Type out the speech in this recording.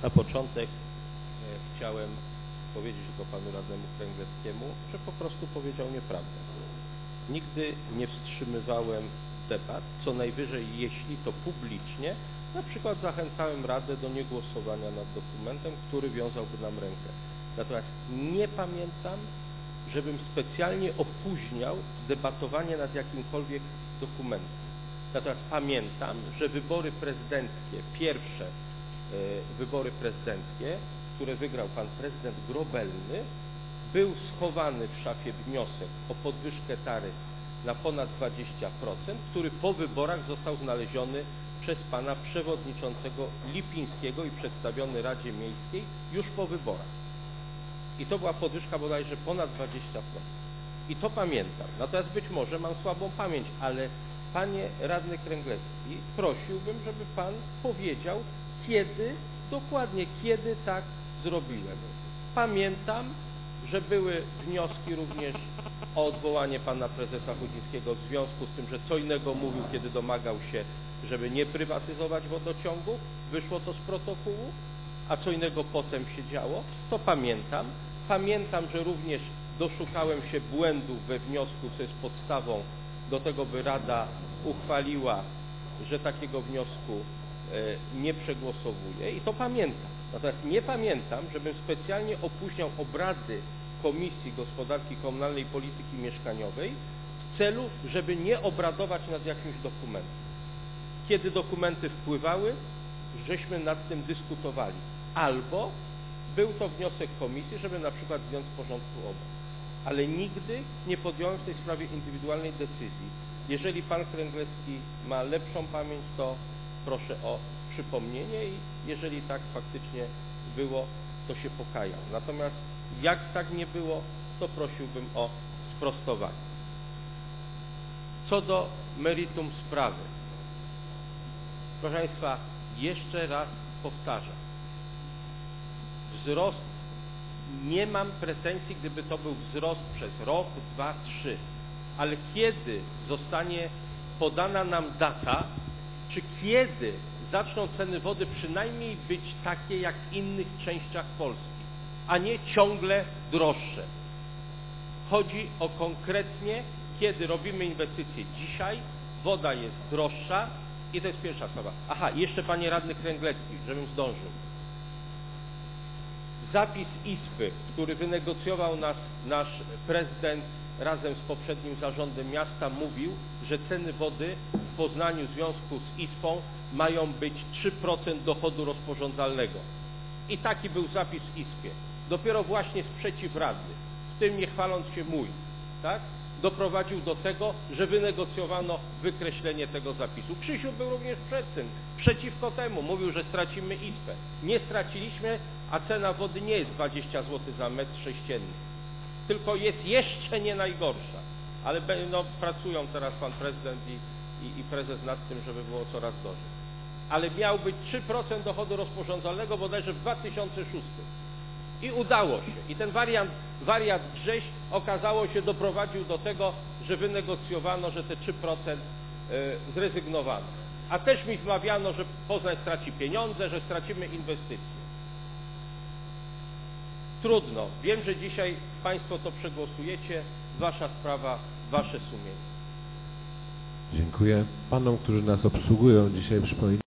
Na początek chciałem powiedzieć tylko panu radnemu Kręgleckiemu, że po prostu powiedział nieprawdę. Nigdy nie wstrzymywałem debat, co najwyżej jeśli to publicznie, na przykład zachęcałem Radę do niegłosowania nad dokumentem, który wiązałby nam rękę. Natomiast nie pamiętam, żebym specjalnie opóźniał debatowanie nad jakimkolwiek dokumentem. Natomiast pamiętam, że wybory prezydenckie, pierwsze wybory prezydenckie, które wygrał pan prezydent Grobelny, był schowany w szafie wniosek o podwyżkę taryf na ponad 20%, który po wyborach został znaleziony przez pana przewodniczącego Lipińskiego i przedstawiony Radzie Miejskiej już po wyborach. I to była podwyżka bodajże ponad 20%. I to pamiętam. Natomiast być może mam słabą pamięć, ale panie radny Kręglecki, prosiłbym, żeby pan powiedział, dokładnie kiedy tak zrobiłem. Pamiętam, że były wnioski również o odwołanie pana prezesa Chudzińskiego w związku z tym, że co innego mówił, kiedy domagał się, żeby nie prywatyzować wodociągów. Wyszło to z protokołu, a co innego potem się działo. To pamiętam. Pamiętam, że również doszukałem się błędów we wniosku, co jest podstawą do tego, by Rada uchwaliła, że takiego wniosku nie przegłosowuje. I to pamiętam. Natomiast nie pamiętam, żebym specjalnie opóźniał obrady Komisji Gospodarki Komunalnej i Polityki Mieszkaniowej w celu, żeby nie obradować nad jakimś dokumentem. Kiedy dokumenty wpływały, żeśmy nad tym dyskutowali. Albo był to wniosek komisji, żeby na przykład zdjąć z porządku obrad. Ale nigdy nie podjąłem w tej sprawie indywidualnej decyzji. Jeżeli pan Kręglecki ma lepszą pamięć, to proszę o przypomnienie i jeżeli tak faktycznie było, to się pokajam. Natomiast jak tak nie było, to prosiłbym o sprostowanie. Co do meritum sprawy. Proszę państwa, jeszcze raz powtarzam. Wzrost, nie mam pretensji, gdyby to był wzrost przez rok, 2, 3, ale kiedy zostanie podana nam data, czy kiedy zaczną ceny wody przynajmniej być takie jak w innych częściach Polski, a nie ciągle droższe. Chodzi o konkretnie, kiedy robimy inwestycje dzisiaj, woda jest droższa i to jest pierwsza sprawa. Aha, jeszcze panie radny Kręglecki, żebym zdążył. Zapis Izby, który wynegocjował nasz prezydent razem z poprzednim zarządem miasta, mówił, że ceny wody w Poznaniu w związku z Izbą mają być 3% dochodu rozporządzalnego. I taki był zapis w Izbie. Dopiero właśnie sprzeciw radnych, w tym nie chwaląc się mój, tak, doprowadził do tego, że wynegocjowano wykreślenie tego zapisu. Krzysiu był również przed tym, przeciwko temu. Mówił, że stracimy Izbę. Nie straciliśmy, a cena wody nie jest 20 zł za metr sześcienny. Tylko jest jeszcze nie najgorsza. Ale no, pracują teraz pan prezydent i prezes nad tym, żeby było coraz gorzej. Ale miał być 3% dochodu rozporządzalnego bodajże w 2006. I udało się. I ten wariant Grześ okazało się doprowadził do tego, że wynegocjowano, że te 3% zrezygnowano. A też mi wmawiano, że Poznań straci pieniądze, że stracimy inwestycje. Trudno. Wiem, że dzisiaj państwo to przegłosujecie. Wasza sprawa, wasze sumienie. Dziękuję. Panom, którzy nas obsługują dzisiaj, przypominam.